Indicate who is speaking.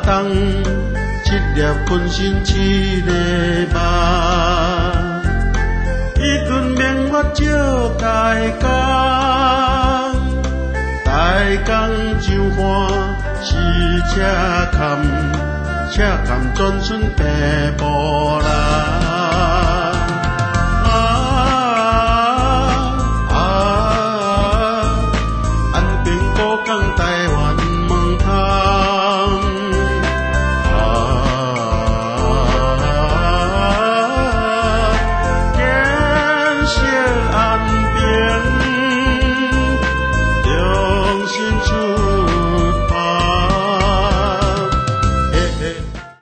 Speaker 1: 冬，一粒分身一个梦。伊阵免我照大工，大工上岸是车坎，车坎转瞬白无人。